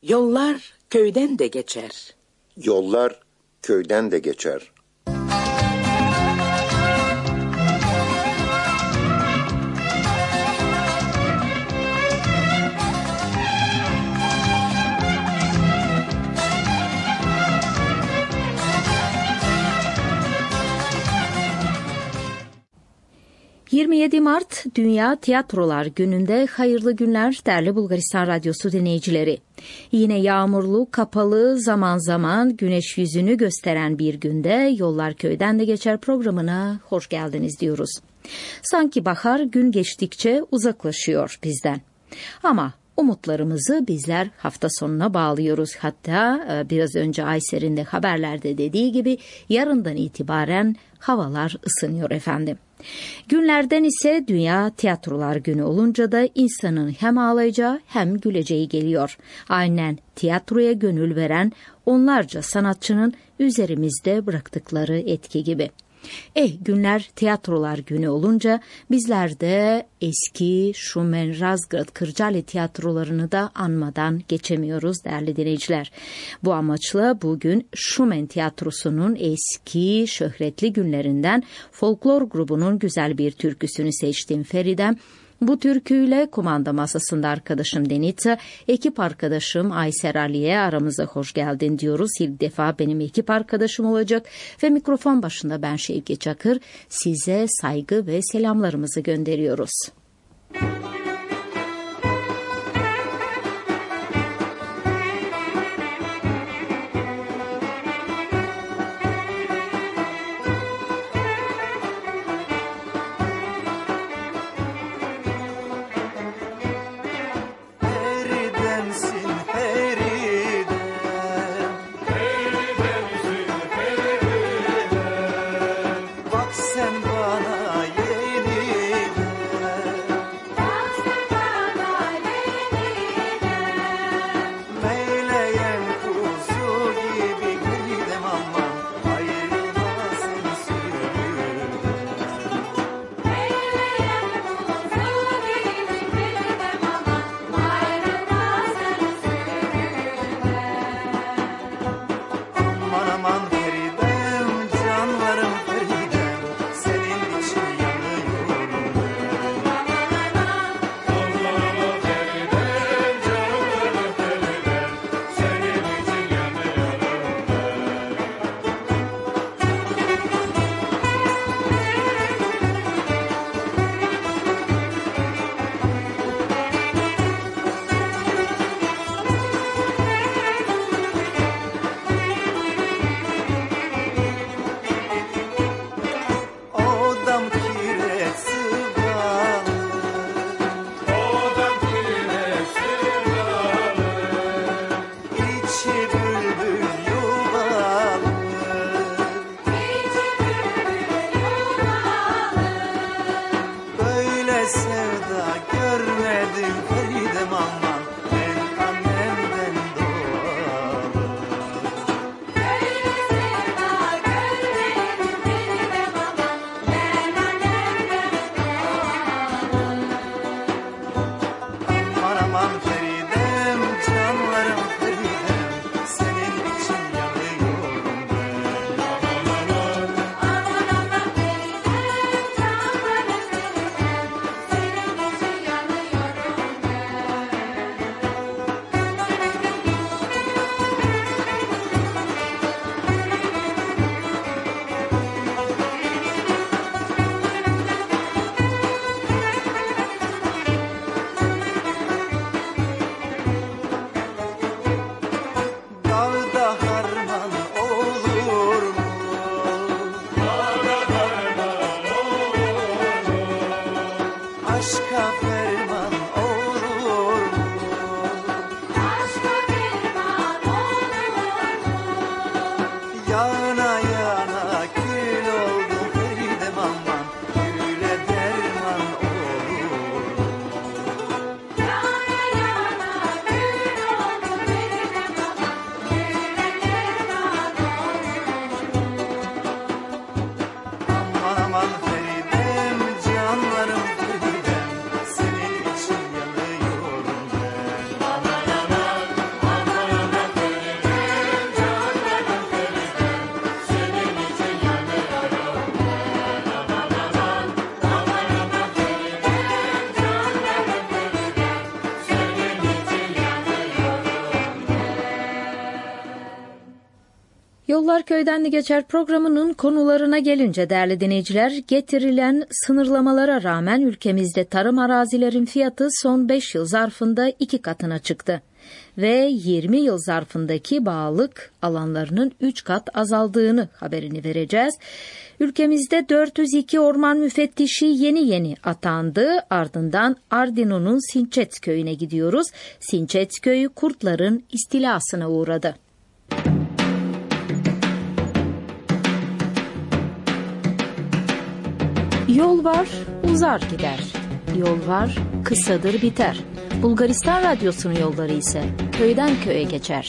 Yollar köyden de geçer. Yollar köyden de geçer. ...27 Mart Dünya Tiyatrolar Günü'nde hayırlı günler değerli Bulgaristan Radyosu dinleyicileri. Yine yağmurlu, kapalı, zaman zaman güneş yüzünü gösteren bir günde Yollar Köyden de Geçer programına hoş geldiniz diyoruz. Sanki bahar gün geçtikçe uzaklaşıyor bizden. Ama umutlarımızı bizler hafta sonuna bağlıyoruz. Hatta biraz önce Ayser'in de haberlerde dediği gibi yarından itibaren havalar ısınıyor efendim. Günlerden ise Dünya Tiyatrolar Günü olunca da insanın hem ağlayacağı hem güleceği geliyor. Aynen tiyatroya gönül veren onlarca sanatçının üzerimizde bıraktıkları etki gibi. Günler Tiyatrolar Günü olunca bizler de eski Şumen, Razgrad, Kırcaali tiyatrolarını da anmadan geçemiyoruz değerli dinleyiciler. Bu amaçla bugün Şumen Tiyatrosu'nun eski şöhretli günlerinden folklor grubunun güzel bir türküsünü seçtim Feridem. Bu türküyle kumanda masasında arkadaşım Denita, ekip arkadaşım Ayser Ali'ye aramıza hoş geldin diyoruz. İlk defa benim ekip arkadaşım olacak ve mikrofon başında ben Şevki Çakır size saygı ve selamlarımızı gönderiyoruz. Bak sen bana yeniden, Yollar Köyden de Geçer programının konularına gelince değerli dinleyiciler, getirilen sınırlamalara rağmen ülkemizde tarım arazilerin fiyatı son 5 yıl zarfında 2 katına çıktı. Ve 20 yıl zarfındaki bağlık alanlarının 3 kat azaldığını haberini vereceğiz. Ülkemizde 402 orman müfettişi yeni atandı. Ardından Ardinu'nun Sinçet köyüne gidiyoruz. Sinçet köyü kurtların istilasına uğradı. Yol var, uzar gider. Yol var, kısadır biter. Bulgaristan Radyosu'nun yolları ise köyden köye geçer.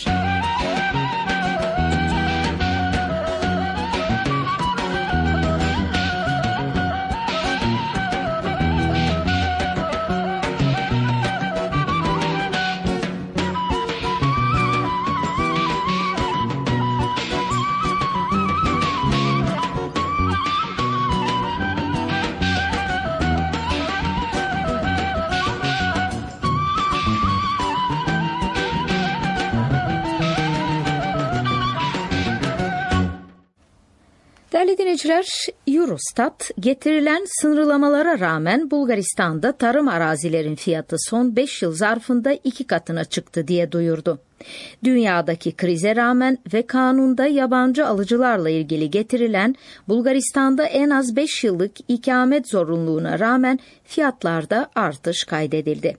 Değerli dinleyiciler, Eurostat getirilen sınırlamalara rağmen Bulgaristan'da tarım arazilerin fiyatı son 5 yıl zarfında 2 katına çıktı diye duyurdu. Dünyadaki krize rağmen ve kanunda yabancı alıcılarla ilgili getirilen Bulgaristan'da en az 5 yıllık ikamet zorunluluğuna rağmen fiyatlarda artış kaydedildi.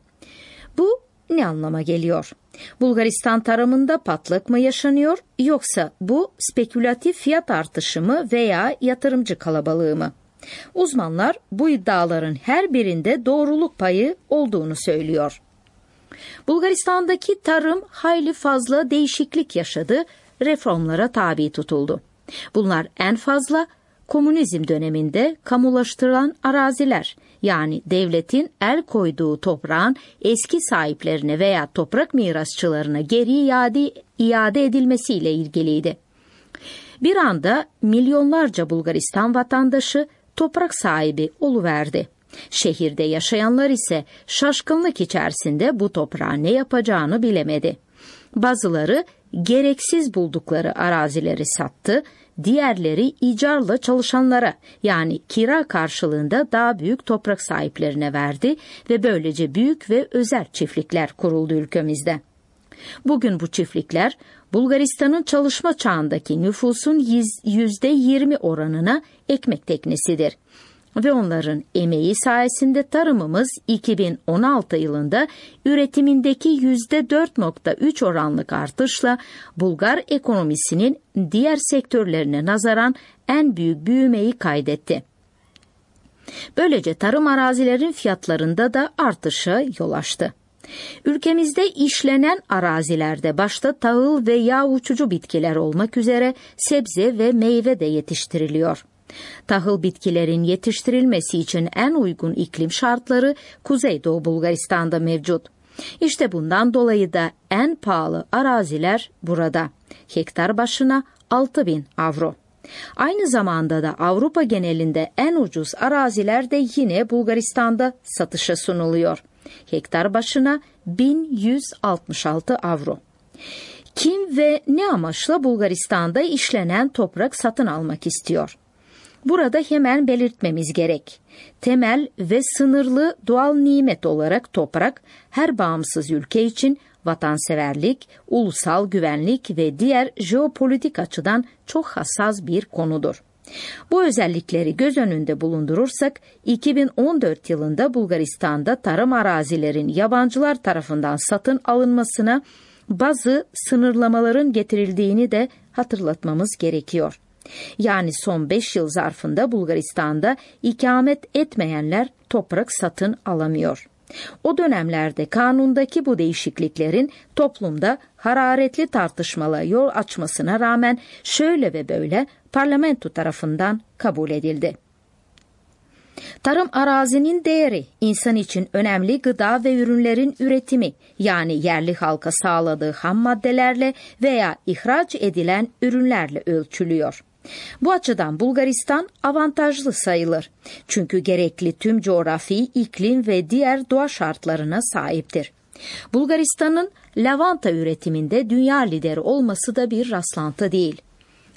Bu ne anlama geliyor? Bulgaristan tarımında patlak mı yaşanıyor, yoksa bu spekülatif fiyat artışı mı veya yatırımcı kalabalığı mı? Uzmanlar bu iddiaların her birinde doğruluk payı olduğunu söylüyor. Bulgaristan'daki tarım hayli fazla değişiklik yaşadı, reformlara tabi tutuldu. Bunlar en fazla komünizm döneminde kamulaştırılan araziler, yani devletin el koyduğu toprağın eski sahiplerine veya toprak mirasçılarına geri iade edilmesiyle ilgiliydi. Bir anda milyonlarca Bulgaristan vatandaşı toprak sahibi oluverdi. Şehirde yaşayanlar ise şaşkınlık içerisinde bu toprağa ne yapacağını bilemedi. Bazıları gereksiz buldukları arazileri sattı, diğerleri icarla çalışanlara, yani kira karşılığında daha büyük toprak sahiplerine verdi ve böylece büyük ve özel çiftlikler kuruldu ülkemizde. Bugün bu çiftlikler Bulgaristan'ın çalışma çağındaki nüfusun %20 oranına ekmek teknesidir. Ve onların emeği sayesinde tarımımız 2016 yılında üretimindeki %4.3 oranlık artışla Bulgar ekonomisinin diğer sektörlerine nazaran en büyük büyümeyi kaydetti. Böylece tarım arazilerin fiyatlarında da artışa yol açtı. Ülkemizde işlenen arazilerde başta tahıl ve yağ uçucu bitkiler olmak üzere sebze ve meyve de yetiştiriliyor. Tahıl bitkilerin yetiştirilmesi için en uygun iklim şartları Kuzeydoğu Bulgaristan'da mevcut. İşte bundan dolayı da en pahalı araziler burada. Hektar başına 6.000 avro. Aynı zamanda da Avrupa genelinde en ucuz araziler de yine Bulgaristan'da satışa sunuluyor. Hektar başına 1166 avro. Kim ve ne amaçla Bulgaristan'da işlenen toprak satın almak istiyor? Burada hemen belirtmemiz gerek. Temel ve sınırlı doğal nimet olarak toprak her bağımsız ülke için vatanseverlik, ulusal güvenlik ve diğer jeopolitik açıdan çok hassas bir konudur. Bu özellikleri göz önünde bulundurursak 2014 yılında Bulgaristan'da tarım arazilerin yabancılar tarafından satın alınmasına bazı sınırlamaların getirildiğini de hatırlatmamız gerekiyor. Yani son 5 yıl zarfında Bulgaristan'da ikamet etmeyenler toprak satın alamıyor. O dönemlerde kanundaki bu değişikliklerin toplumda hararetli tartışmalara yol açmasına rağmen şöyle ve böyle parlamento tarafından kabul edildi. Tarım arazinin değeri, insan için önemli gıda ve ürünlerin üretimi, yani yerli halka sağladığı ham maddelerle veya ihraç edilen ürünlerle ölçülüyor. Bu açıdan Bulgaristan avantajlı sayılır. Çünkü gerekli tüm coğrafi, iklim ve diğer doğa şartlarına sahiptir. Bulgaristan'ın lavanta üretiminde dünya lideri olması da bir rastlantı değil.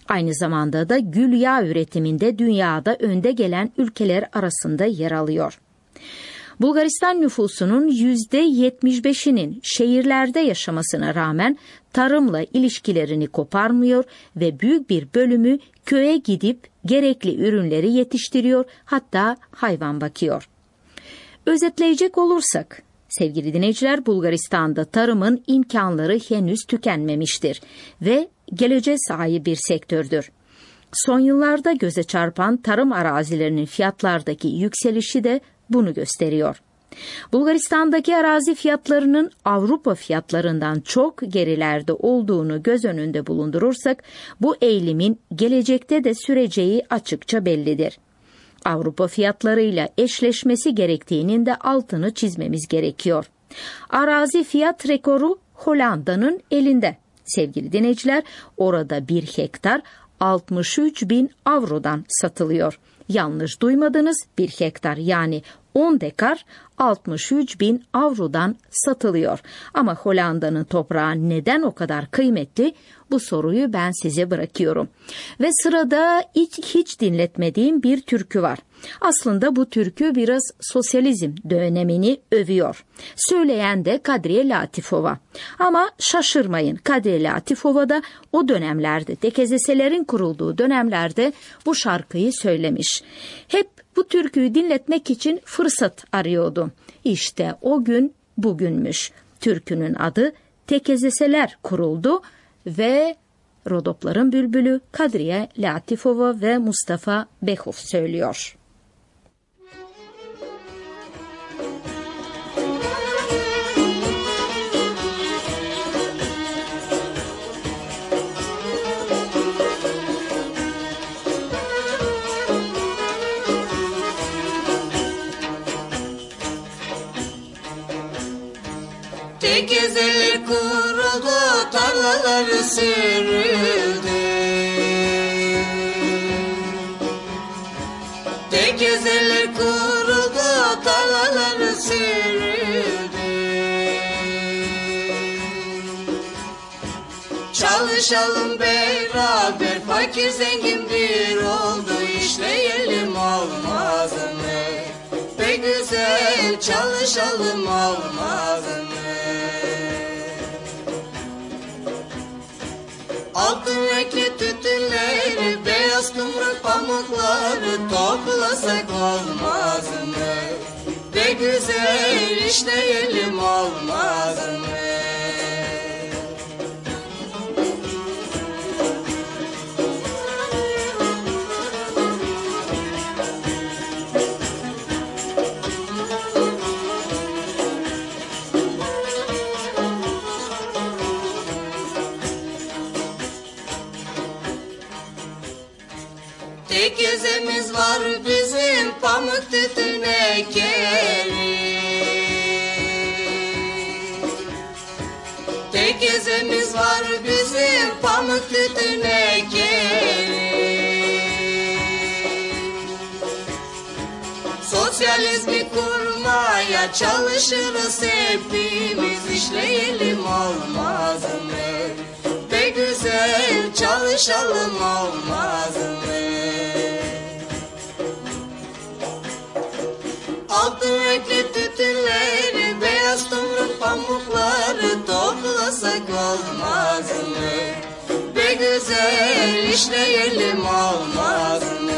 Aynı zamanda da gül yağı üretiminde dünyada önde gelen ülkeler arasında yer alıyor. Bulgaristan nüfusunun %75'inin şehirlerde yaşamasına rağmen tarımla ilişkilerini koparmıyor ve büyük bir bölümü köye gidip gerekli ürünleri yetiştiriyor, hatta hayvan bakıyor. Özetleyecek olursak, sevgili dinleyiciler, Bulgaristan'da tarımın imkanları henüz tükenmemiştir ve geleceğe sahip bir sektördür. Son yıllarda göze çarpan tarım arazilerinin fiyatlardaki yükselişi de bunu gösteriyor. Bulgaristan'daki arazi fiyatlarının Avrupa fiyatlarından çok gerilerde olduğunu göz önünde bulundurursak, bu eğilimin gelecekte de süreceği açıkça bellidir. Avrupa fiyatlarıyla eşleşmesi gerektiğinin de altını çizmemiz gerekiyor. Arazi fiyat rekoru Hollanda'nın elinde. Sevgili dinleyiciler, orada bir hektar 63.000 avrodan satılıyor. Yanlış duymadınız, bir hektar yani 10 dekar 63.000 avrodan satılıyor. Ama Hollanda'nın toprağı neden o kadar kıymetli? Bu soruyu ben size bırakıyorum. Ve sırada hiç dinletmediğim bir türkü var. Aslında bu türkü biraz sosyalizm dönemini övüyor. Söyleyen de Kadriye Latifova. Ama şaşırmayın, Kadriye Latifova da o dönemlerde, TKZS'lerin kurulduğu dönemlerde bu şarkıyı söylemiş. Hep bu türküyü dinletmek için fırsat arıyordu. İşte o gün bugünmüş. Türkünün adı TKZS'ler kuruldu ve Rodopların bülbülü Kadriye Latifova ve Mustafa Behov söylüyor. TKZ'ler kuruldu, tarlaları sürüldü. TKZ'ler kuruldu, tarlaları sürüldü. Çalışalım beraber, fakir zengin bir oldu, işleyelim olmaz mı? Be güzel çalışalım olmaz mı? Altın renkli tütünleri, beyaz kumru pamukları toplasak olmaz mı? Be güzel işleyelim olmaz mı? TKZ'miz var bizim, pamuk tütün ekeri. TKZ'miz var bizim, pamuk tütün ekeri. Sosyalizmi kurmaya çalışırız hepimiz, işleyelim olmaz mı? Be güzel çalışalım olmaz mı? Altın renkli tütünleri, beyaz kumru pamukları toplasak olmaz mı? Be güzel işleyelim olmaz mı?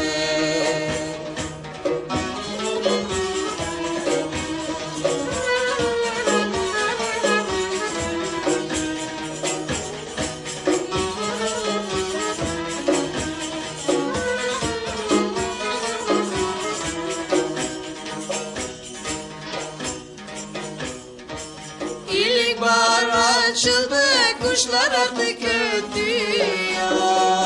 İlkbahar açıldı, kuşlar artık ötüyor.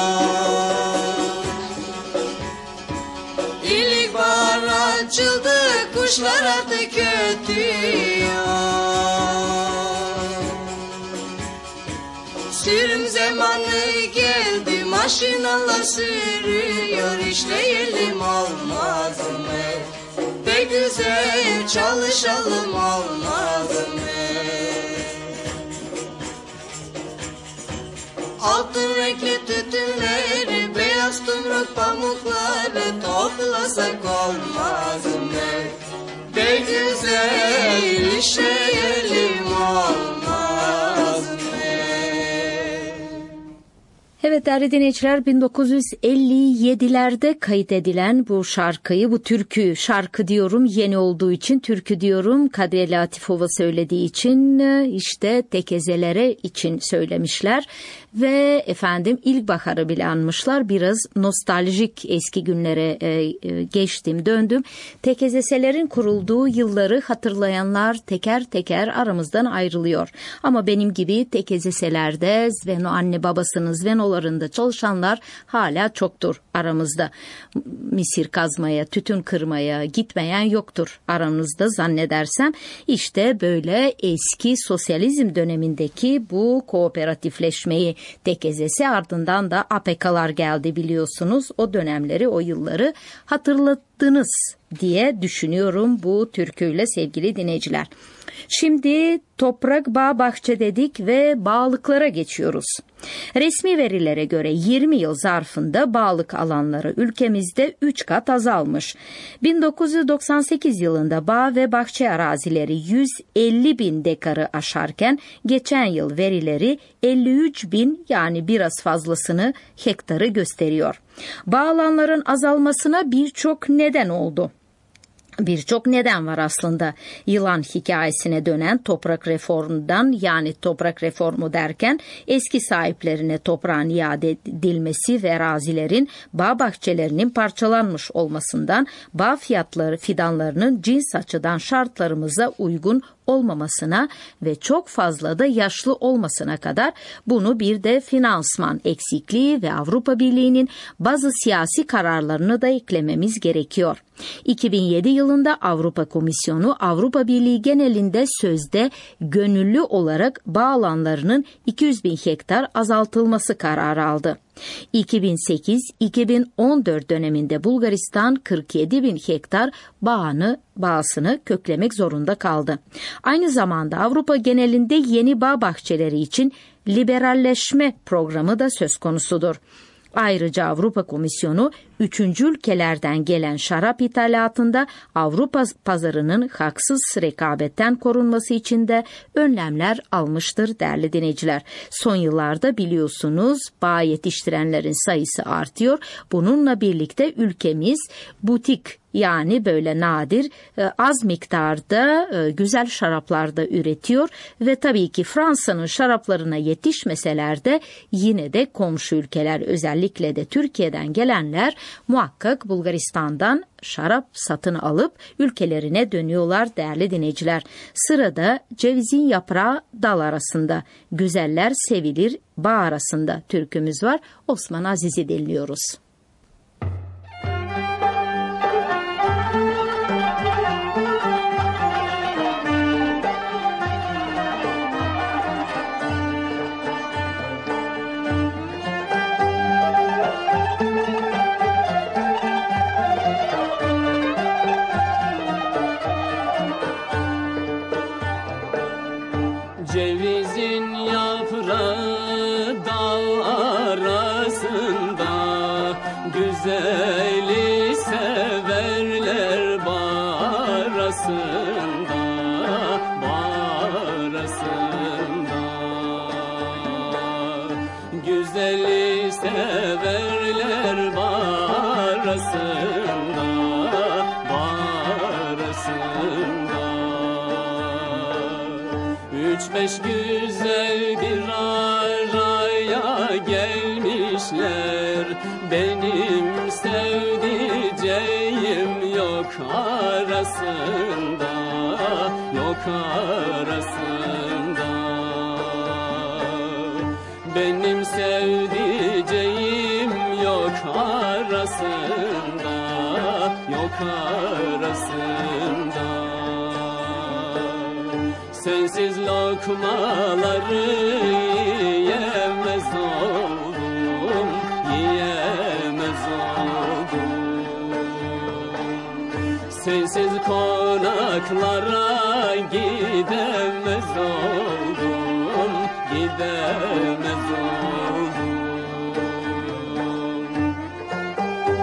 İlkbahar açıldı, kuşlar artık ötüyor. Sürüm zamanı geldi, maşinalar sürüyor, işleyelim olmaz mı? Be güzel çalışalım olmaz mı? Altın renkli tütünleri, pamukları toplasak olmaz mı? De güzel işleyelim olmaz mı? Evet değerli dinleyiciler, 1957'lerde kaydedilen bu şarkıyı, bu türkü, şarkı diyorum yeni olduğu için, türkü diyorum Kadriye Latifova söylediği için, işte tekezelere için söylemişler ve efendim ilkbaharı bile anmışlar. Biraz nostaljik eski günlere geçtim, döndüm. Tekezeselerin kurulduğu yılları hatırlayanlar teker teker aramızdan ayrılıyor. Ama benim gibi tekezeselerde Zveno anne babasının Zvenolarında çalışanlar hala çoktur aramızda. Misir kazmaya, tütün kırmaya gitmeyen yoktur aramızda zannedersem. İşte böyle eski sosyalizm dönemindeki bu kooperatifleşmeyi tekezesi, ardından da APK'lar geldi biliyorsunuz. O dönemleri, o yılları hatırlattınız diye düşünüyorum bu türküyle sevgili dinleyiciler. Şimdi toprak, bağ, bahçe dedik ve bağlıklara geçiyoruz. Resmi verilere göre 20 yıl zarfında bağlık alanları ülkemizde 3 kat azalmış. 1998 yılında bağ ve bahçe arazileri 150 bin dekarı aşarken geçen yıl verileri 53 bin, yani biraz fazlasını, hektarı gösteriyor. Bağ alanların azalmasına birçok neden oldu. Birçok neden var aslında. Yılan hikayesine dönen toprak reformundan, yani toprak reformu derken eski sahiplerine toprağın iade edilmesi ve arazilerin, bağ bahçelerinin parçalanmış olmasından, bağ fidanlarının cins açıdan şartlarımıza uygun olmamasına ve çok fazla da yaşlı olmasına kadar, bunu bir de finansman eksikliği ve Avrupa Birliği'nin bazı siyasi kararlarını da eklememiz gerekiyor. 2007 yılında Avrupa Komisyonu Avrupa Birliği genelinde sözde gönüllü olarak bağ alanlarının 200 bin hektar azaltılması kararı aldı. 2008-2014 döneminde Bulgaristan 47 bin hektar bağısını köklemek zorunda kaldı. Aynı zamanda Avrupa genelinde yeni bağ bahçeleri için liberalleşme programı da söz konusudur. Ayrıca Avrupa Komisyonu 3. ülkelerden gelen şarap ithalatında Avrupa pazarının haksız rekabetten korunması için de önlemler almıştır değerli dinleyiciler. Son yıllarda biliyorsunuz bağ yetiştirenlerin sayısı artıyor. Bununla birlikte ülkemiz butik, yani böyle nadir, az miktarda güzel şaraplar da üretiyor ve tabii ki Fransa'nın şaraplarına yetişmeseler de yine de komşu ülkeler, özellikle de Türkiye'den gelenler muhakkak Bulgaristan'dan şarap satın alıp ülkelerine dönüyorlar değerli dinleyiciler. Sırada cevizin yaprağı dal arasında, güzeller sevilir bağ arasında türkümüz var. Osman Aziz'i dinliyoruz. Cevizin yaprağı dal arasında, güzeli severler bağ arasında, bağ arasında. Güzeli severler bağ arasında, bağ arasında. 3-5 güzel bir araya gelmişler, benim sevdiceğim yok arasında, yok arasında. Benim sevdiceğim yok arasında, yok arasında. Sensiz lokmaları yiyemez oldum, yiyemez oldum. Sensiz konaklara gidemez oldum, gidemez oldum.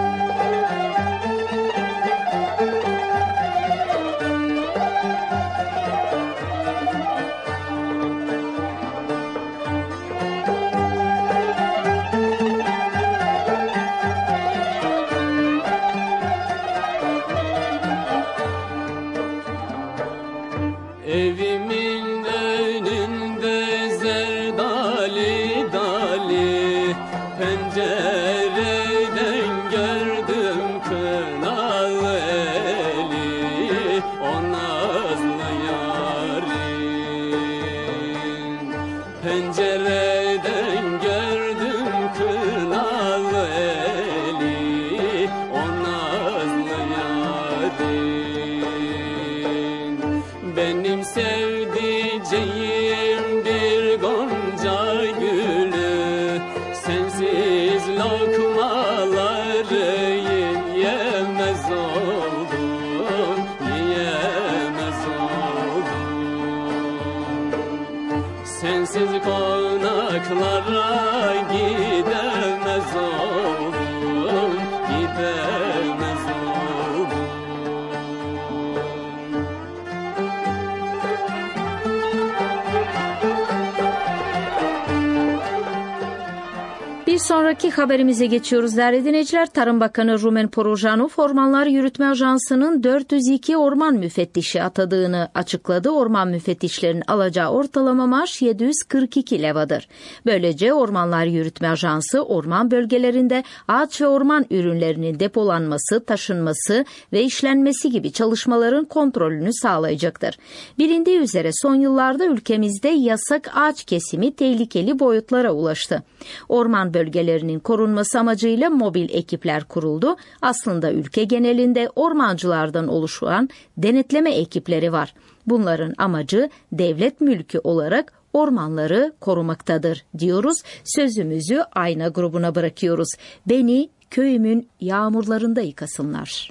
Pencereden gördüm kınalı eli, o nazlı yarim. Pencereden gördüm kınalı eli, o nazlı yarim. Benim sevdiceğim bir gonca gülü, sensiz lokmaları yiyemez oldum, yiyemez oldum. Sensiz konaklara gidemez oldum, gidemez oldum. Bir sonraki haberimize geçiyoruz değerli dinleyiciler. Tarım Bakanı Rumen Porojanu, Ormanlar Yürütme Ajansı'nın 402 orman müfettişi atadığını açıkladı. Orman müfettişlerinin alacağı ortalama maaş 742 levadır. Böylece Ormanlar Yürütme Ajansı, orman bölgelerinde ağaç ve orman ürünlerinin depolanması, taşınması ve işlenmesi gibi çalışmaların kontrolünü sağlayacaktır. Bilindiği üzere son yıllarda ülkemizde yasak ağaç kesimi tehlikeli boyutlara ulaştı. Orman bölgelerinin korunması amacıyla mobil ekipler kuruldu. Aslında ülke genelinde ormancılardan oluşan denetleme ekipleri var. Bunların amacı devlet mülkü olarak ormanları korumaktadır diyoruz. Sözümüzü Ayna grubuna bırakıyoruz. Beni köyümün yağmurlarında yıkasınlar.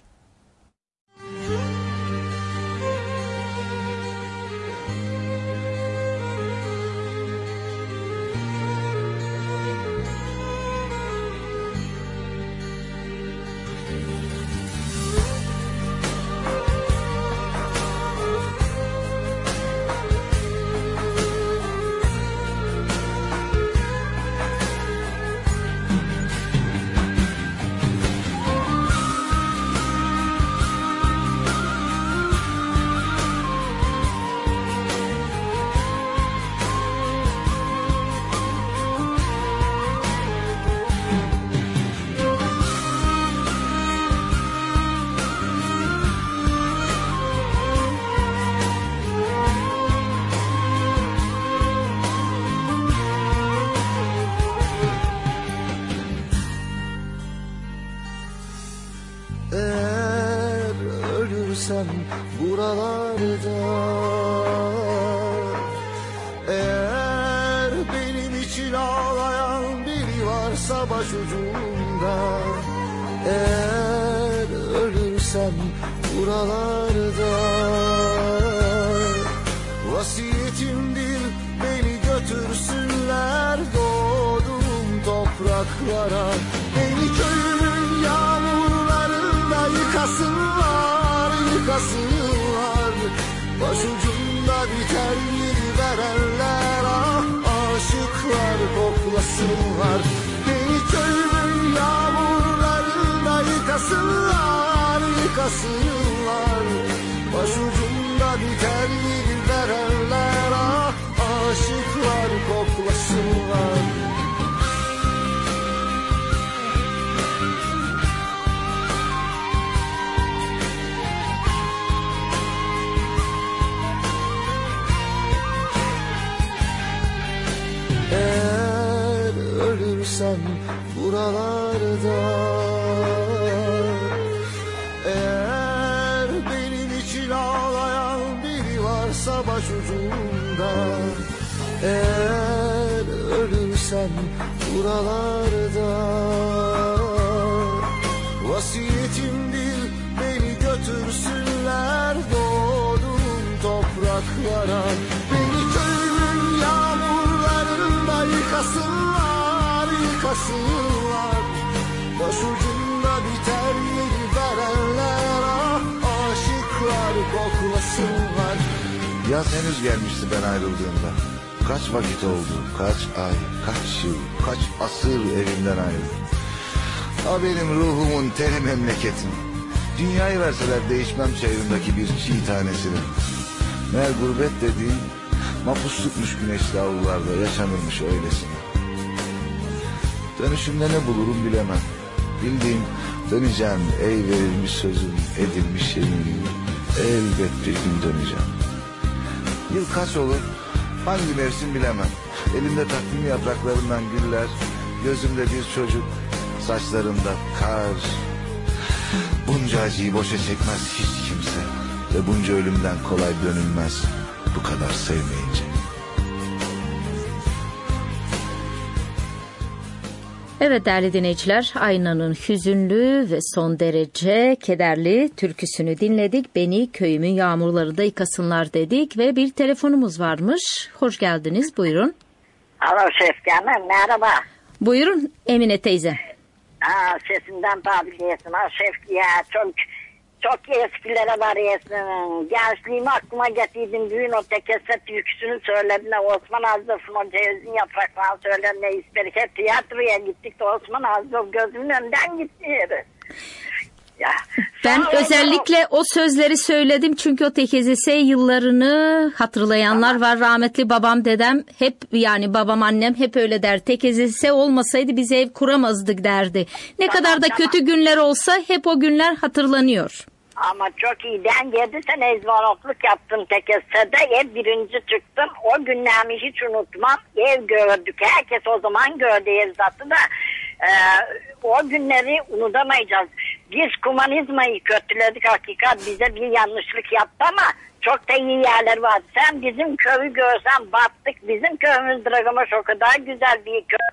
Eğer ölürsem buralarda, eğer benim için ağlayan biri varsa başucumda, eğer ölürsem buralarda, vasiyetimdir beni götürsünler doğduğum topraklara. Beni köyümün yağmurlarında yıkasınlar, yıkasınlar. Başucumda biter yeri verenler, ah aşıklar koklasınlar. Beni köyümün yağmurlarında yıkasınlar, yıkasınlar. Başucumda biter yeri verenler, ah aşıklar koklasınlar. Eğer ölürsem buralarda, eğer benim için ağlayan biri varsa başucumda, eğer ölürsem buralarda, vasiyetimdir beni götürsünler doğduğum topraklara. Beni köyümün yağmurlarında yıkasınlar, yıkasınlar. Başucumda biter yeri verenler, ah aşıklar koklasınlar. Yaz henüz gelmişti ben ayrıldığımda. Kaç vakit oldu, kaç ay, kaç yıl, kaç asır evimden ayrıldım. Ha benim ruhumun teni memleketim. Dünyayı verseler değişmem çayırındaki bir çiğ tanesini. Meğer gurbet dediğin mahpus tutmuş güneşli avlularda yaşanırmış öylesine. Dönüşümde ne bulurum bilemem. Bildiğim döneceğim ey verilmiş sözüm, edilmiş yeminim. Elbet bir gün döneceğim. Yıl kaç olur, hangi mevsim bilemem. Elimde takvim yapraklarından güller, gözümde bir çocuk, saçlarımda kar. Bunca acıyı boşa çekmez hiç kimse ve bunca ölümden kolay dönülmez bu kadar sevmeyince. Evet değerli dinleyiciler, Aynan'ın hüzünlü ve son derece kederli türküsünü dinledik. Beni köyümün yağmurları da yıkasınlar dedik ve bir telefonumuz varmış. Hoş geldiniz, buyurun. Alo Şefki Hanım, merhaba. Buyurun Emine teyze. Sesinden tabi diyorsun. Şefki ya, çok eskilere varıyorsun. Gençliğimi aklıma getirdim. Düğün o tekeset türküsünü söyledin. Osman Azdof'un o cevizin yapraklarını söyledin. İsperike tiyatroya gittik de Osman Azdof gözümün önünden gitti yeri. Ya, ben özellikle o sözleri söyledim çünkü o TKZS yıllarını hatırlayanlar var. Rahmetli babam, dedem hep, yani babam, annem hep öyle der. TKZS olmasaydı biz ev kuramazdık derdi. Ne kadar da kötü günler olsa hep o günler hatırlanıyor. Ama çok iyi. Ben 7 sene izbanokluk yaptım TKZS'de. Ev birinci çıktım. O günlerimi hiç unutmam. Ev gördük. Herkes o zaman gördü ev zatı da. O günleri unutamayacağız. Biz komünizmayı kötüledik hakikat. Bize bir yanlışlık yaptı ama çok da iyi yerler var. Sen bizim köyü görsen battık. Bizim köyümüz Dragomaş o kadar güzel bir köy.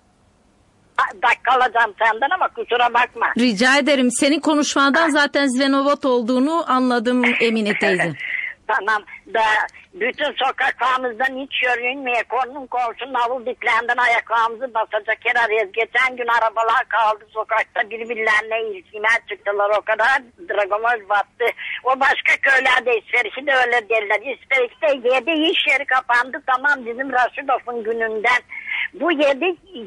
Dakika alacağım senden ama kusura bakma. Rica ederim. Senin konuşmadan zaten Zvenovot olduğunu anladım Emine teyze. Tamam da bütün sokaklarımızdan hiç yürünmeye, konunun komşunun avul diklerinden ayaklarımızı basacak yer arayız. Geçen gün arabalar kaldı sokakta, birbirlerine ilişkine çıktılar, o kadar Dragomoz battı. O başka köylerde İsperik'i de öyle derler. İsperik'te 7 iş yeri kapandı, tamam, bizim Raşidov'un gününden. Bu 7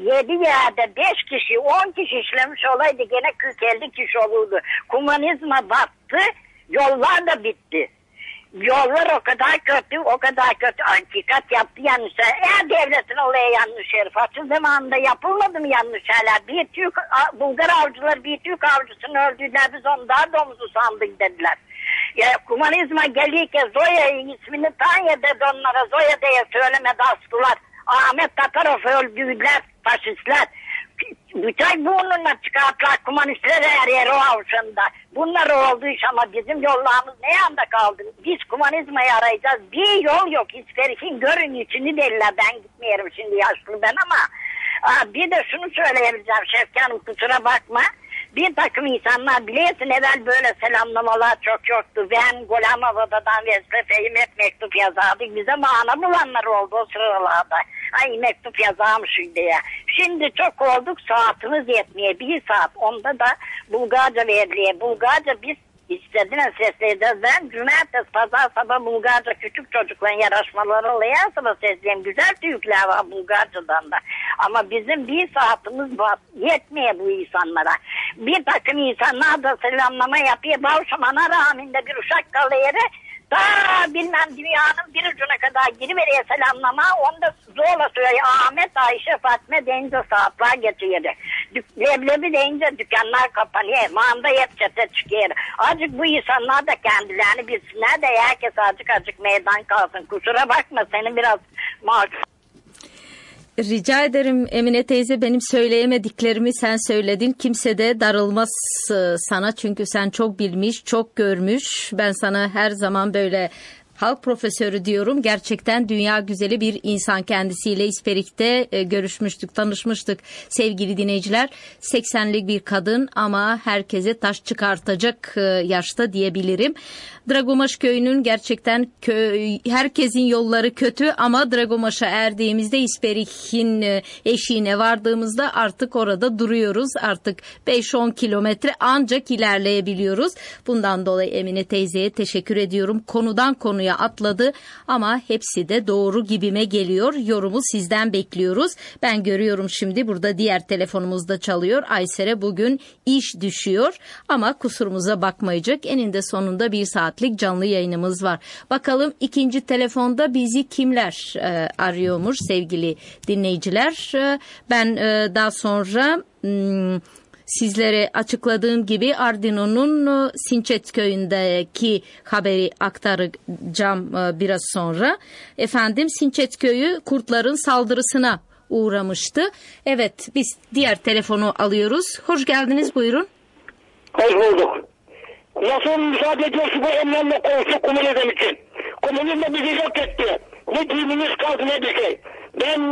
yerde 5 kişi 10 kişi işlemiş olaydı gene 40-50 kişi olurdu. Komünizma battı, yollar da bitti. Yollar o kadar kötü, hakikat yaptı yanlışlar. Eğer devletin olaya yanlış herif. Açıl zamanında yapılmadı mı yanlış şeyler? Bir Türk, Bulgar avcılar bir Türk avcısını öldürdüler, biz onu daha domuzu sandık dediler. Ya, komünizma gelirken Zoya'nın ismini Tanya dedi onlara, Zoya diye söylemedi astılar. Ahmet Tatarov öldürdüler faşistler. Bıçak burnuna çıkarttılar komünistler her yer o avşında. Bunlar oldu iş ama bizim yollarımız ne yanda kaldı? Biz komünizmayı arayacağız. Bir yol yok. İsperik'in görün içini derler. Ben gitmeyelim şimdi, yaşlı ben ama. Bir de şunu söyleyebileceğim Şevki Hanım, kusura bakma. Bir takım insanlar biliyorsun evvel böyle selamlamalar çok yoktu. Ben Golamova'dan Vesprefe'yi hep mektup yazardık. Bize mana bulanlar oldu o sıralarda. Ay mektup yazarmışım diye. Şimdi çok olduk, saatimiz yetmiyor. 1 saat. Onda da Bulgarca veriliyor. Bulgarca biz istediğine sesleyeceğiz. Ben cumartesi pazar sabah Bulgarca küçük çocukların yarışmaları oluyor. Sonra sesleyeyim. Güzel tüyükler var Bulgarcadan da. Ama bizim 1 saatimiz var. Yetmiyor bu insanlara. Bir takım insanlar da selamlama yapıyor. Bavşamana rağminde bir uşak kalıyor. Daha bilmem dünyanın bir ucuna kadar giriveriyor selamlama. Onda zorla söylüyor. Ahmet, Ayşe, Fatma deyince saatler getiriyordu. Leblebi deyince dükkanlar kapanıyor. Manda hep çete çıkıyor. Azıcık bu insanlar da kendilerini bilsinler de herkes azıcık meydan kalsın. Kusura bakma, senin biraz Rica ederim Emine teyze, benim söyleyemediklerimi sen söyledin. Kimse de darılmaz sana çünkü sen çok bilmiş, çok görmüş. Ben sana her zaman böyle halk profesörü diyorum. Gerçekten dünya güzeli bir insan, kendisiyle İsperik'te görüşmüştük, tanışmıştık sevgili dinleyiciler. 80'lik bir kadın ama herkese taş çıkartacak yaşta diyebilirim. Dragomaş köyünün gerçekten herkesin yolları kötü ama Dragomaş'a erdiğimizde, İsperik'in eşiğine vardığımızda artık orada duruyoruz. Artık 5-10 kilometre ancak ilerleyebiliyoruz. Bundan dolayı Emine teyzeye teşekkür ediyorum. Konudan konuya konuya atladı ama hepsi de doğru gibime geliyor. Yorumu sizden bekliyoruz. Ben görüyorum şimdi burada diğer telefonumuzda çalıyor. Ayser'e bugün iş düşüyor ama kusurumuza bakmayacak. Eninde sonunda 1 saatlik canlı yayınımız var. Bakalım ikinci telefonda bizi kimler arıyormuş sevgili dinleyiciler. Ben daha sonra sizlere açıkladığım gibi Ardino'nun Sinçet köyündeki haberi aktaracağım biraz sonra. Efendim Sinçet köyü kurtların saldırısına uğramıştı. Evet, biz diğer telefonu alıyoruz. Hoş geldiniz, buyurun. Hoş bulduk. Nasıl müsaade ediyorsun bu emlenle konuştuk komünizm için? Komünizm bizi yok etti. Ne dinimiz kaldı ne bir şey. Ben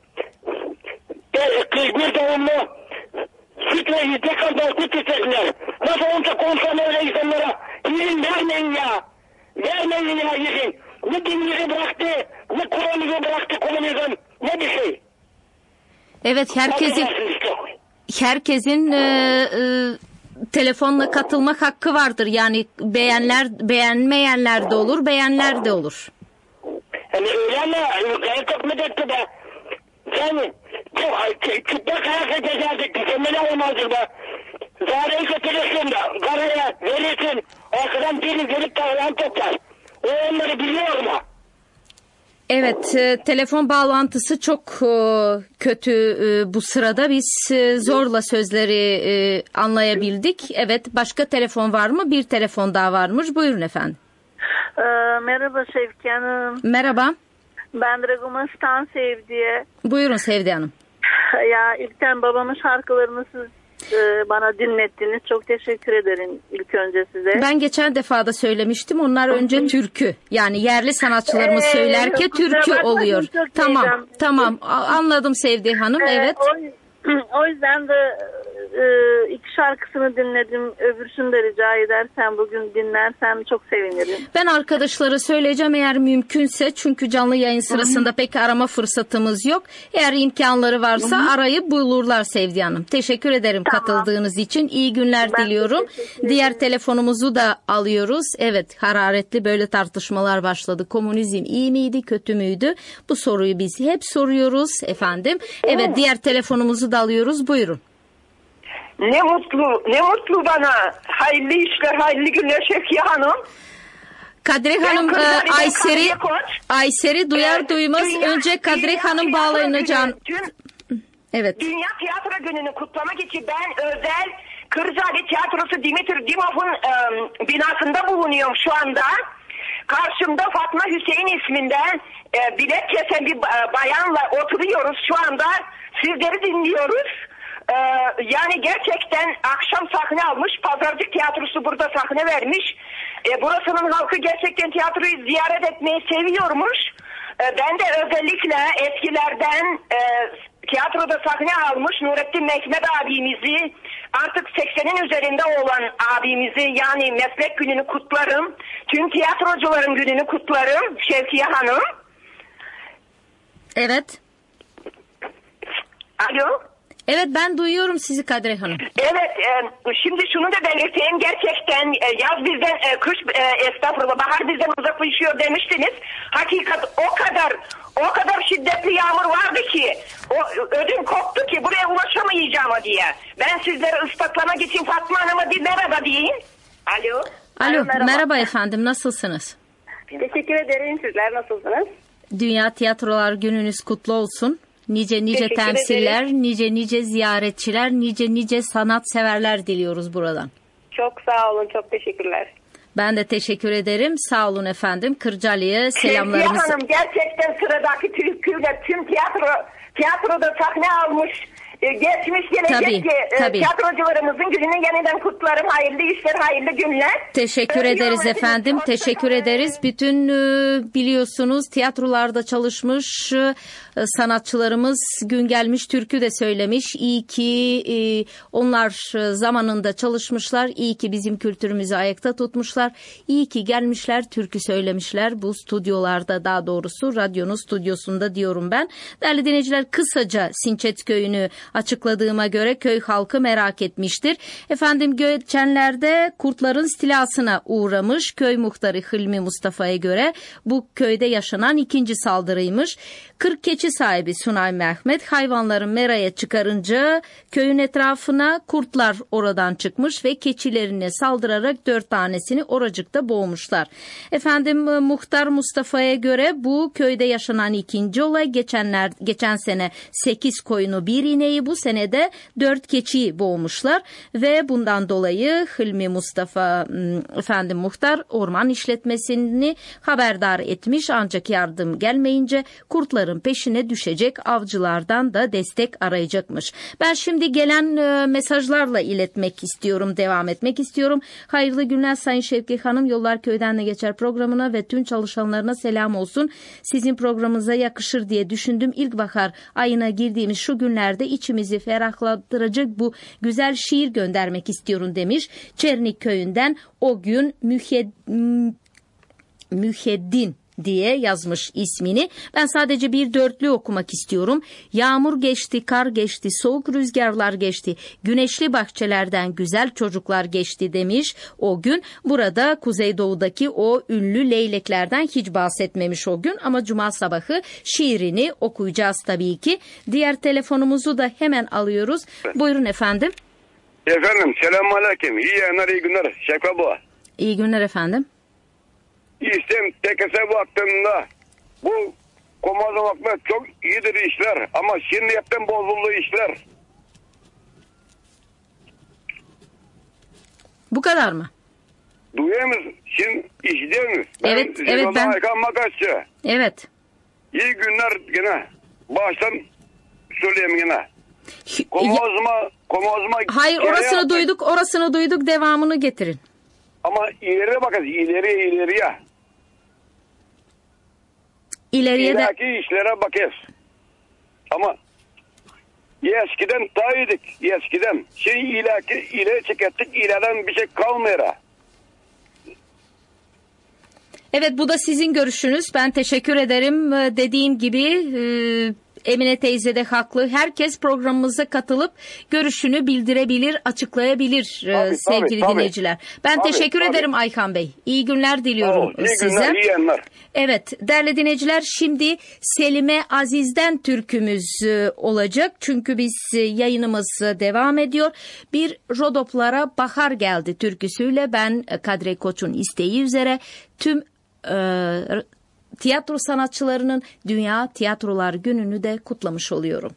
bir doğumlu süt ve yiyecek kadar süt istediler. Nasıl olsa konuşan öyle insanlara izin vermeyin ya. Vermeyin ya izin. Ne dinimizi bıraktı, ne Kur'an'ımızı bıraktı komünizm, ne bir şey. Evet, herkesin telefonla katılmak hakkı vardır. Yani beğenmeyenler de olur, beğenler de olur. Yani öyle ama gayet çok medetti be. Yani çıplak ayakla gezerdik. Mükemmel olmazdı be. Zareyi götürürsün de karaya verirsin. Arkadan biri gelip dağılan toplar. O onları biliyor mu? Evet, telefon bağlantısı çok kötü bu sırada. Biz zorla sözleri anlayabildik. Evet, başka telefon var mı? Bir telefon daha varmış. Buyurun efendim. Merhaba Şevki Hanım. Merhaba. Ben Dragomas'tan Sevdiye. Buyurun Sevdi Hanım. Ya İlken babamın şarkılarını siz bana dinlettiniz. Çok teşekkür ederim ilk önce size. Ben geçen defada söylemiştim. Onlar önce türkü. Yani yerli sanatçılarımız söylerken türkü oluyor. Tamam. Anladım Sevdi Hanım. Evet. O yüzden de iki şarkısını dinledim. Öbürsünü de rica edersen bugün dinlersem çok sevinirim. Ben arkadaşlara söyleyeceğim eğer mümkünse, çünkü canlı yayın sırasında pek arama fırsatımız yok. Eğer imkanları varsa arayıp bulurlar Sevdi Hanım. Teşekkür ederim katıldığınız için. İyi günler diliyorum. Diğer telefonumuzu da alıyoruz. Evet, hararetli böyle tartışmalar başladı. Komünizm iyi miydi, kötü müydü? Bu soruyu biz hep soruyoruz efendim. Evet, diğer telefonumuzu da alıyoruz. Buyurun. Ne mutlu bana. Hayırlı işler, hayırlı günler Şevkiye Hanım. Kadri Hanım, Ayser'i duyar duymaz önce Kadri Hanım bağlanacağım. Evet. Dünya Tiyatro Günü'nü kutlamak için ben özel Kırcaali Tiyatrosu Dimitri Dimov'un binasında bulunuyorum şu anda. Karşımda Fatma Hüseyin isminden bilet kesen bir bayanla oturuyoruz şu anda. Sizleri dinliyoruz. Yani gerçekten akşam sahne almış. Pazarcık Tiyatrosu burada sahne vermiş. Burasının halkı gerçekten tiyatroyu ziyaret etmeyi seviyormuş. Ben de özellikle eskilerden tiyatroda sahne almış Nurettin Mehmet abimizi, artık 80'in üzerinde olan abimizi, yani meslek gününü kutlarım. Tüm tiyatrocuların gününü kutlarım Şevkiye Hanım. Evet. Alo. Evet, ben duyuyorum sizi Kadri Hanım. Evet, şimdi şunu da belirteyim, gerçekten yaz bizden, kış estağfurullah, bahar bizden uzaklaşıyor demiştiniz. Hakikat o kadar şiddetli yağmur vardı ki, ödüm koptu ki buraya ulaşamayacağım diye. Ben sizlere ıslaklamak için Fatma Hanım'a bir merhaba diyeyim. Alo, merhaba efendim, nasılsınız? Teşekkür ederim, sizler nasılsınız? Dünya Tiyatrolar Gününüz kutlu olsun. Nice temsiller, nice ziyaretçiler, nice sanatseverler diliyoruz buradan. Çok sağ olun, çok teşekkürler. Ben de teşekkür ederim. Sağ olun efendim. Kırcaali'ye selamlarımızı. Şevkiye Hanım, gerçekten sıradaki türküyle tüm tiyatroda sahne almış, geçmiş gelecek tiyatrocularımızın gününü yeniden kutlarım. Hayırlı işler, hayırlı günler. Teşekkür ederiz efendim. Teşekkür ederiz. Bütün biliyorsunuz tiyatrolarda çalışmış sanatçılarımız gün gelmiş türkü de söylemiş. İyi ki onlar zamanında çalışmışlar. İyi ki bizim kültürümüzü ayakta tutmuşlar. İyi ki gelmişler, türkü söylemişler. Bu stüdyolarda, daha doğrusu radyonun stüdyosunda diyorum ben. Değerli dinleyiciler, kısaca Sinçet Köyü'nü açıkladığıma göre köy halkı merak etmiştir. Efendim geçenlerde kurtların istilasına uğramış köy muhtarı Hilmi Mustafa'ya göre bu köyde yaşanan ikinci saldırıymış. 40 keçi sahibi Sunay Mehmet hayvanların meraya çıkarınca köyün etrafına kurtlar oradan çıkmış ve keçilerine saldırarak 4 tanesini oracıkta boğmuşlar. Efendim muhtar Mustafa'ya göre bu köyde yaşanan ikinci olay. Geçen sene 8 koyunu 1 ineği, bu senede 4 keçiyi boğmuşlar ve bundan dolayı Hilmi Mustafa efendim muhtar orman işletmesini haberdar etmiş, ancak yardım gelmeyince kurtların peşine düşecek, avcılardan da destek arayacakmış. Ben şimdi gelen mesajlarla devam etmek istiyorum. Hayırlı günler Sayın Şevki Hanım. Yollar Köyden de Geçer programına ve tüm çalışanlarına selam olsun. Sizin programınıza yakışır diye düşündüm. İlkbahar ayına girdiğimiz şu günlerde içimizi ferahlattıracak bu güzel şiir göndermek istiyorum demiş. Çernik köyünden o gün Müheddin diye yazmış ismini. Ben sadece bir dörtlü okumak istiyorum. Yağmur geçti, kar geçti, soğuk rüzgarlar geçti, güneşli bahçelerden güzel çocuklar geçti demiş o gün. Burada Kuzeydoğu'daki o ünlü leyleklerden hiç bahsetmemiş o gün ama cuma sabahı şiirini okuyacağız tabii ki. Diğer telefonumuzu da hemen alıyoruz. Buyurun efendim. Efendim selamünaleyküm. İyi yayınlar, iyi günler. Şevkat Baba. İyi günler efendim. İstem tekese baktığımda bu komazlamaklar çok iyidir işler ama şimdi hepten bozuldu işler. Bu kadar mı? Duyuyor musun? Şimdi işliyor musun? Evet, evet ben. Makasçı. Evet. İyi günler gene. Baştan söyleyeyim gene. Komazma. Hayır, orasını duyduk, devamını getirin. Ama ileriye bakacağız, ileriye. İleriye de... işlere bakacağız. Ama eskiden daha iyiydik, eskiden. İleri çekettik, ileriden bir şey kalmıyor. Evet, bu da sizin görüşünüz. Ben teşekkür ederim. Dediğim gibi... Emine teyze de haklı. Herkes programımıza katılıp görüşünü bildirebilir, açıklayabilir sevgili dinleyiciler. Ben teşekkür ederim Ayhan Bey. İyi günler diliyorum size. İyi günler, iyi yayınlar. Evet, değerli dinleyiciler, şimdi Selime Aziz'den türkümüz olacak. Çünkü biz yayınımız devam ediyor. Bir Rodoplara Bahar Geldi türküsüyle ben Kadri Koç'un isteği üzere tüm tiyatro sanatçılarının Dünya Tiyatrolar Günü'nü de kutlamış oluyorum.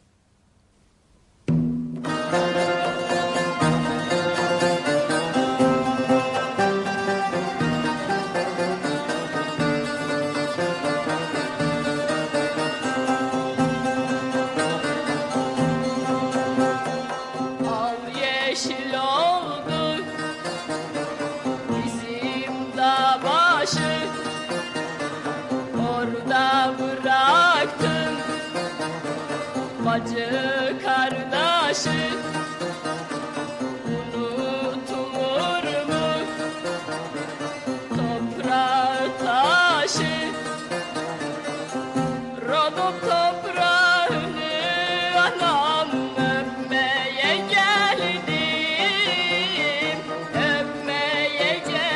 Bacı kardeşi unutulur mu? Toprağı taşı Rodop toprağını anam öpmeye geldim, öpmeye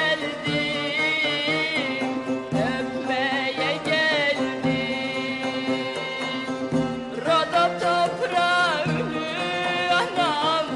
geldim, öpmeye geldim. Rodop toprağını anam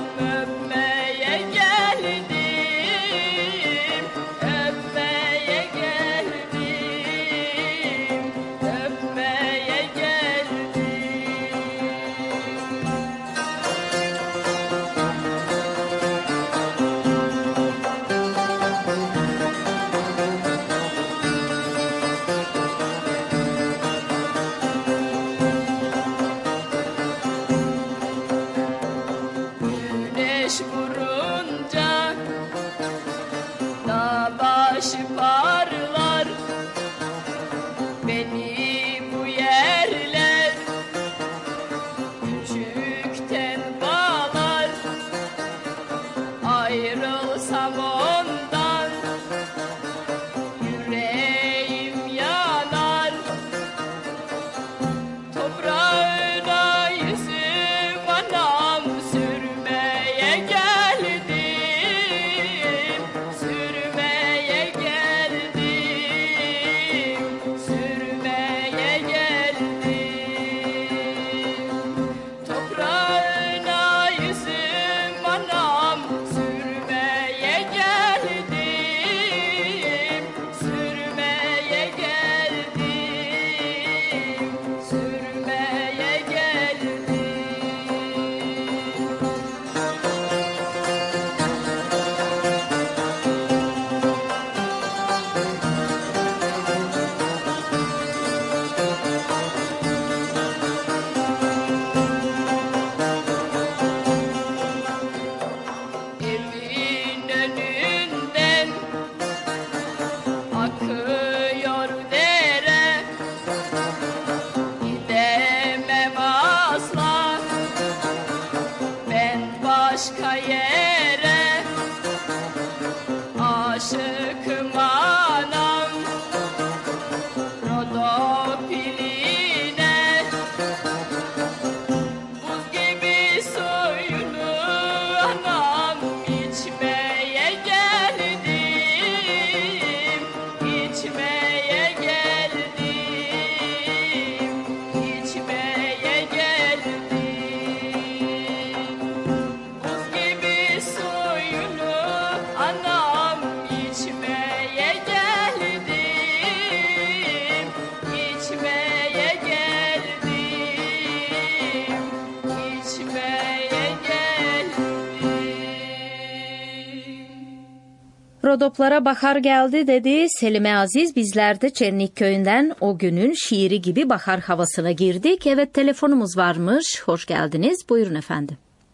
Rodoplara bahar geldi dedi Selime Aziz. Bizler de Çenlik Köyü'nden o günün şiiri gibi bahar havasına girdik. Evet, telefonumuz varmış. Hoş geldiniz. Buyurun efendim.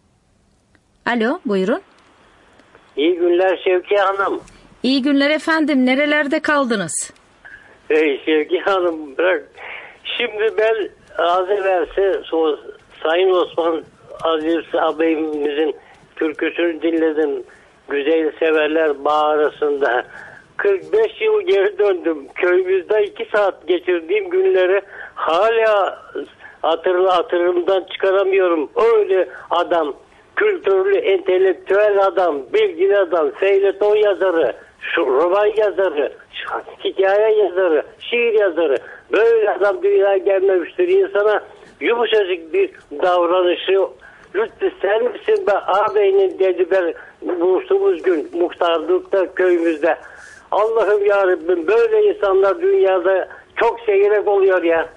Alo, buyurun. İyi günler Şevki Hanım. İyi günler efendim. Nerelerde kaldınız? Şevki Hanım, bırak. Şimdi ben az evvelsi Sayın Osman Aziz ağabeyimizin türküsünü dinledim. Güzel severler bağrısında. 45 yıl geri döndüm. Köyümüzde 2 saat geçirdiğim günleri hala hatırımdan çıkaramıyorum. Öyle adam, kültürlü, entelektüel adam, bilgili adam, feyleton yazarı, roman yazarı, hikaye yazarı, şiir yazarı. Böyle adam dünyaya gelmemiştir. İnsana yumuşacık bir davranışı. Lütfü sen misin be ağabeyinin dedi ben buluştuğumuz gün muhtarlıkta köyümüzde. Allah'ım yarabbim, böyle insanlar dünyada çok seyrek oluyor ya.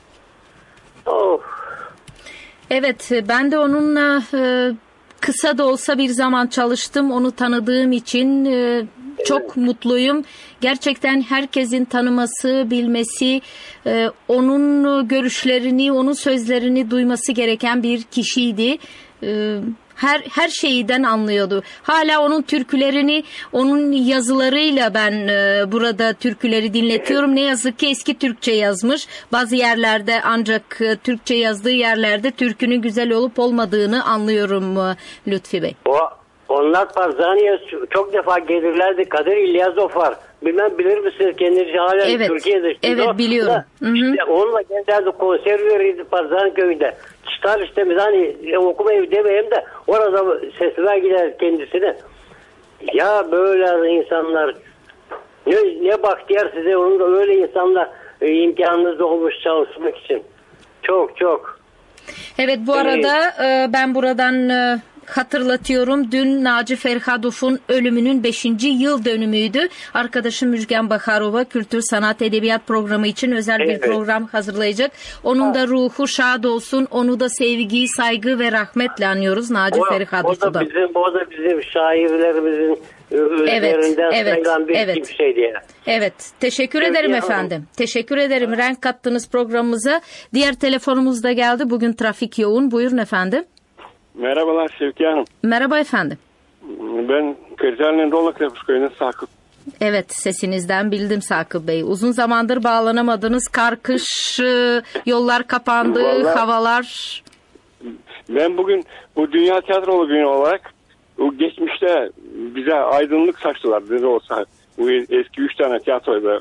Oh. Evet, ben de onunla kısa da olsa bir zaman çalıştım. Onu tanıdığım için çok mutluyum. Gerçekten herkesin tanıması, bilmesi, onun görüşlerini, onun sözlerini duyması gereken bir kişiydi. Her şeyden anlıyordu. Hala onun türkülerini, onun yazılarıyla ben burada türküleri dinletiyorum. Ne yazık ki eski Türkçe yazmış. Bazı yerlerde ancak Türkçe yazdığı yerlerde türkünün güzel olup olmadığını anlıyorum Lütfi Bey. Onlar Parzani'ye çok defa gelirlerdi. Kadir İlyazov var. Bilmem bilir misiniz kendisi hala evet, Türkiye'de. Evet biliyorum. İşte onunla gelirlerdi, konser verirdi Parzani köyünde. Çıtar işte hani okuma evi demeyeyim de orada sesine gider kendisine. Ya böyle insanlar ne bahtiyar size, onun da öyle insanlar imkanınız olmuş çalışmak için. Çok. Evet, bu arada ben buradan hatırlatıyorum. Dün Naci Ferhadov'un ölümünün 5. yıl dönümüydü. Arkadaşım Müjgan Baharova Kültür Sanat Edebiyat programı için özel bir program hazırlayacak. Onun da ruhu şad olsun. Onu da sevgi, saygı ve rahmetle anıyoruz Naci Ferhadov'u da. O da bizim şairlerimizin üzerinden sayılan bir kimseydi ya. Evet. Teşekkür ederim efendim. Teşekkür ederim. Renk kattınız programımıza. Diğer telefonumuz da geldi. Bugün trafik yoğun. Buyurun efendim. Merhabalar Şevki Hanım. Merhaba efendim. Ben Kırcaali'nin Rolaklepus köyünden Sakıp. Evet, sesinizden bildim Sakıp Bey. Uzun zamandır bağlanamadınız. Kar, kış, yollar kapandı, havalar. Ben bugün bu Dünya Tiyatrolu Günü olarak o geçmişte bize aydınlık saçtılar. Ne olsa bu eski 3 tane tiyatroda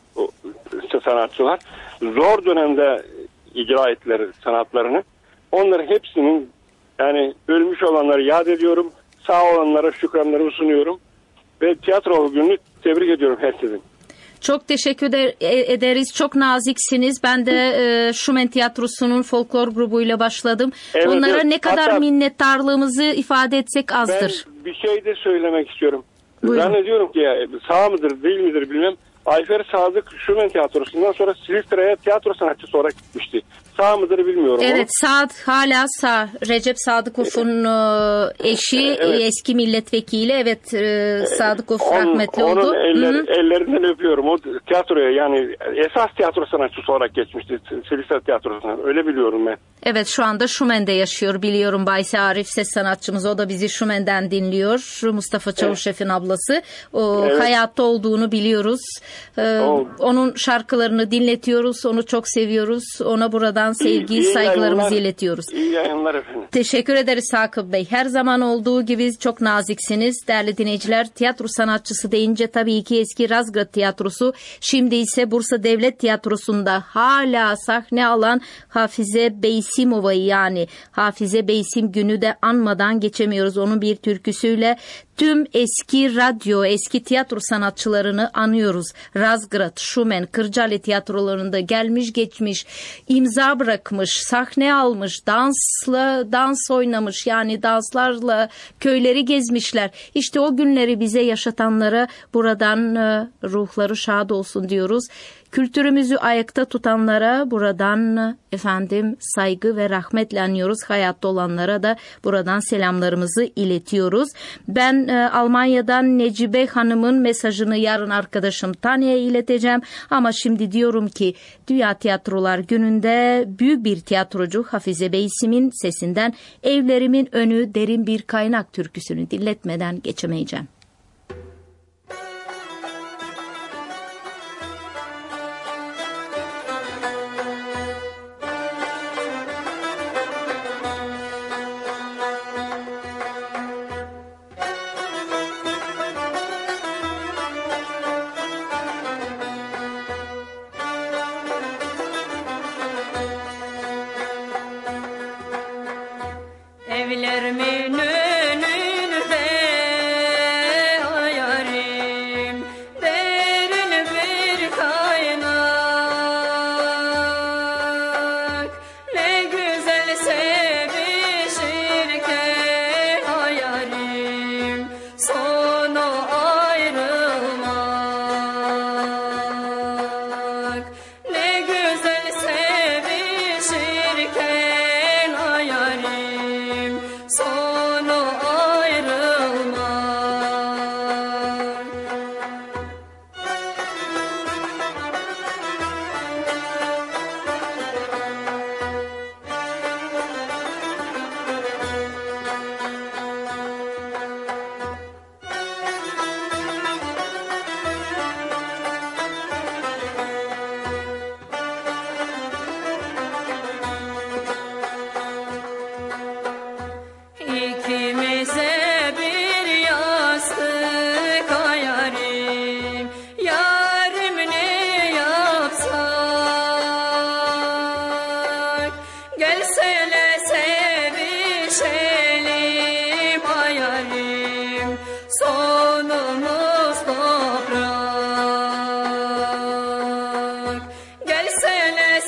sanatçılar zor dönemde icra ettiler sanatlarını. Onların hepsinin, yani ölmüş olanları yad ediyorum. Sağ olanlara şükranlarımı sunuyorum. Ve tiyatro gününü tebrik ediyorum herkesin. Çok teşekkür ederiz. Çok naziksiniz. Ben de Şumen Tiyatrosu'nun folklor grubuyla başladım. Evet, onlara ne kadar hatta minnettarlığımızı ifade etsek azdır. Ben bir şey de söylemek istiyorum. Buyurun. Zannediyorum ki sağ mıdır değil midir bilmem. Ayfer Sadık Şumen Tiyatrosu'ndan sonra Silifke'ye tiyatro sanatçısı olarak gitmişti. Sağ mıdır bilmiyorum. Evet, hala sağ. Recep Sadıkov'un eşi, eski milletvekili. Evet, Sadıkov rahmetli oldu. Ellerinden öpüyorum. O tiyatroya, yani esas tiyatro sanatçısı olarak geçmişti Silifke Tiyatrosu'ndan. Öyle biliyorum ben. Evet, şu anda Şumen'de yaşıyor biliyorum. Bayse Arif ses sanatçımız, o da bizi Şumen'den dinliyor. Mustafa Çavuşşef'in ablası. Hayatta olduğunu biliyoruz. Onun şarkılarını dinletiyoruz. Onu çok seviyoruz. Ona buradan sevgi, saygılarımızı iletiyoruz. İyi yayınlar efendim. Teşekkür ederiz Sakıp Bey. Her zaman olduğu gibi çok naziksiniz. Değerli dinleyiciler, tiyatro sanatçısı deyince tabii ki eski Razgrad Tiyatrosu. Şimdi ise Bursa Devlet Tiyatrosu'nda hala sahne alan Hafize Beysimova'yı, yani Hafize Beysim günü de anmadan geçemiyoruz. Onun bir türküsüyle tüm eski radyo, eski tiyatro sanatçılarını anıyoruz. Razgrad, Şumen, Kırcaali tiyatrolarında gelmiş geçmiş, imza bırakmış, sahne almış, dans oynamış, yani danslarla köyleri gezmişler. İşte o günleri bize yaşatanlara buradan ruhları şad olsun diyoruz. Kültürümüzü ayakta tutanlara buradan saygı ve rahmetle anıyoruz. Hayatta olanlara da buradan selamlarımızı iletiyoruz. Ben Almanya'dan Necibe Hanım'ın mesajını yarın arkadaşım Tanya'ya ileteceğim. Ama şimdi diyorum ki Dünya Tiyatrolar Günü'nde büyük bir tiyatrocu Hafize Beysim'in sesinden Evlerimin Önü Derin Bir Kaynak türküsünü dinletmeden geçemeyeceğim. Evlerimin önünde o yarim derin bir kaynak, ne güzel sevişirken o yarim sonu ayrılmak, ne güzel sevişirken o yarim sonu ayrılmak. İkimize bir yastık yarim, yarim ne yapsak? Gelsene sevişelim yarim, sonumuz toprak. Gelsene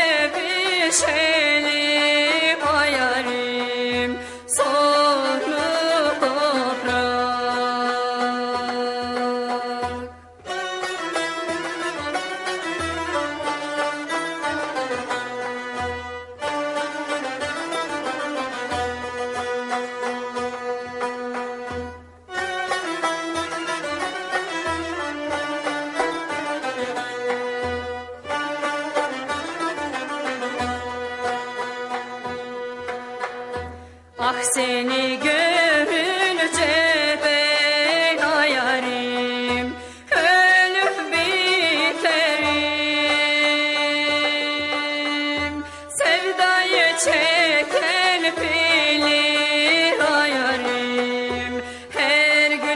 sevişelim yarim, sonu toprak. Ah seni görünce ben yarim ölüp biterim. Sevdayı çeken bilir yarim, her gün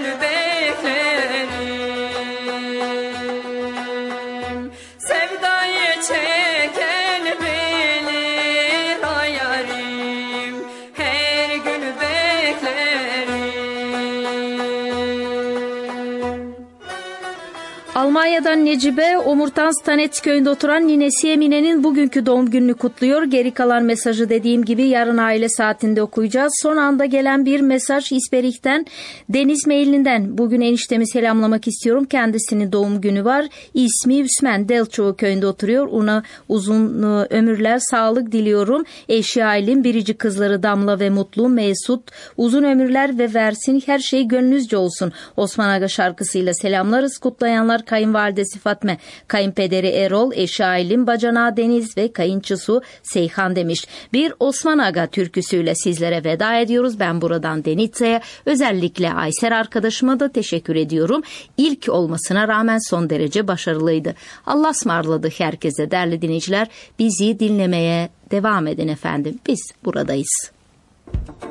beklerim. Sevdayı çeken bilir yarim, her gün beklerim. Almanya'dan Necibe, Omurtans köyünde oturan ninesi Emine'nin bugünkü doğum gününü kutluyor. Geri kalan mesajı dediğim gibi yarın aile saatinde okuyacağız. Son anda gelen bir mesaj İsperik'ten, Deniz Meyli'nden. Bugün eniştemi selamlamak istiyorum. Kendisinin doğum günü var. İsmi Üsmen, Delçoğu köyünde oturuyor. Ona uzun ömürler, sağlık diliyorum. Eşi Aylin, biricik kızları Damla ve Mutlu, Mesut. Uzun ömürler ve versin, her şey gönlünüzce olsun. Osman Aga şarkısıyla selamlarız. Kutlayanlar kayınvalidesi Fatme, kayınpederi Erol, eşi Aylin, bacanağı Deniz ve kayınçısı Seyhan demiş. Bir Osman Aga türküsüyle sizlere veda ediyoruz. Ben buradan Denizli'ye, özellikle Ayser arkadaşıma da teşekkür ediyorum. İlk olmasına rağmen son derece başarılıydı. Allah ısmarladı herkese değerli dinleyiciler. Bizi dinlemeye devam edin efendim. Biz buradayız.